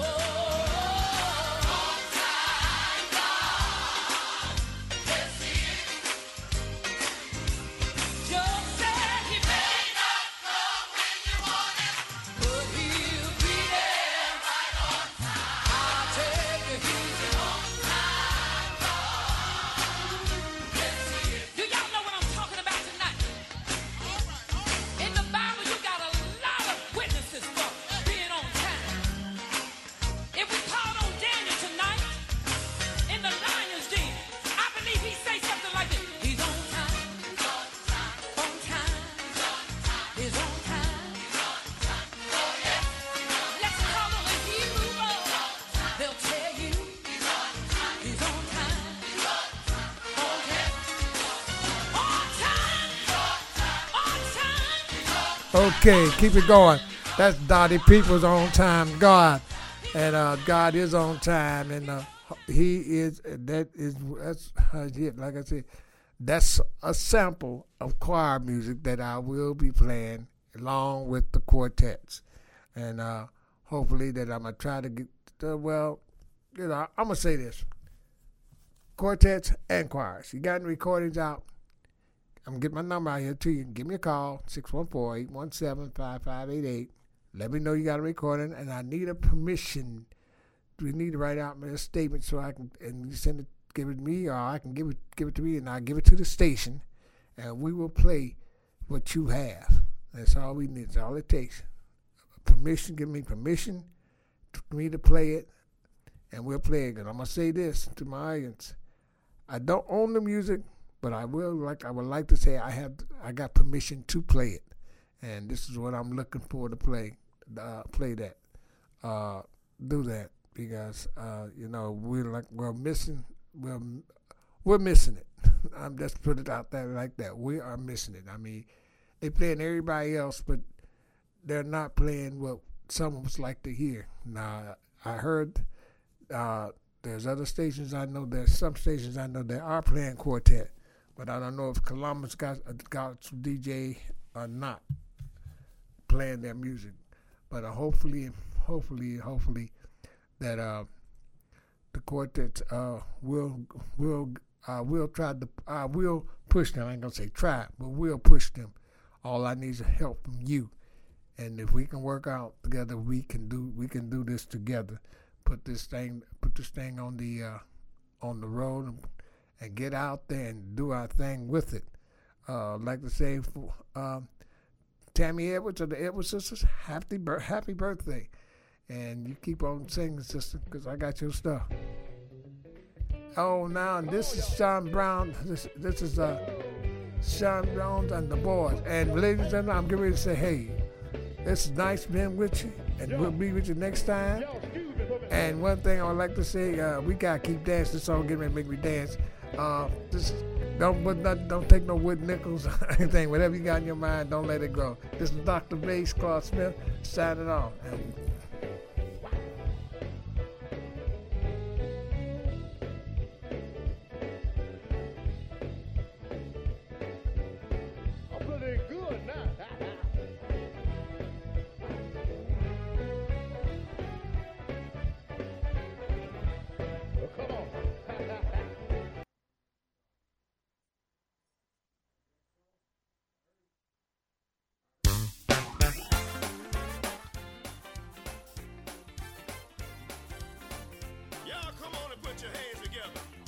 on-time God. Yes, he is. Job said he may not come when you want it, but he'll be there right on time. I'll tell you, he's an on-time God. Yes, he is. Do y'all know what I'm talking about tonight? In the Bible, you got a lot of witnesses for being on time. If we called on Daniel tonight in the lion's den, I believe he say something like this. He's on time. On time. He's on time. Oh, yes. Let's call on the Hebrew boys. They'll tell you he's on time. He's on time. Oh, yes. On time. On time. Okay, keep it going. That's Dottie Peoples, On Time God, and uh, God is on time, and uh, He is. That is that's uh, yeah, like I said, that's a sample of choir music that I will be playing along with the quartets, and uh, hopefully that I'm gonna try to get. Uh, well, you know, I'm gonna say this: quartets and choirs. You got any recordings out? I'm going to get my number out here to you. Give me a call, six one four, eight one seven, five five eight eight. Let me know you got a recording, and I need a permission. We need to write out a statement so I can, and you send it, give it to me, or I can give it give it to me, and I'll give it to the station, and we will play what you have. That's all we need. That's all it takes. Permission, give me permission for me to play it, and we'll play it. And I'm going to say this to my audience. I don't own the music, but I will like I would like to say I have I got permission to play it, and this is what I'm looking for to play, uh, play that, uh, do that because uh, you know we're like we're missing we're we're missing it. I'm just put it out there like that. We are missing it. I mean, they playing everybody else, but they're not playing what some of us like to hear. Now I heard uh, there's other stations I know. There's some stations I know that are playing quartet. But I don't know if Columbus got got some D J or not. playing their music. But uh, hopefully, hopefully, hopefully that uh, the quartet uh, will will uh, will try to uh, will push them. I ain't gonna say try, but we'll push them. All I need is help from you, and if we can work out together, we can do we can do this together. Put this thing put this thing on the uh, on the road and, and get out there and do our thing with it. Uh, I'd like to say for um, Tammy Edwards of the Edwards Sisters, happy happy birthday, and you keep on singing, sister, because I got your stuff. Oh, now this is Sean Brown. This this is uh, Sean Brown and the boys. And ladies and gentlemen, I'm getting ready to say, hey, it's nice being with you, and we'll be with you next time. And one thing I would like to say, uh, we gotta keep dancing. This song getting ready to make me dance. Uh, this don't put nothing, don't take no wood nickels or anything. Whatever you got in your mind, don't let it go. This is Doctor Bass, Claude Smith, signing off. And Y'all come on and put your hands together.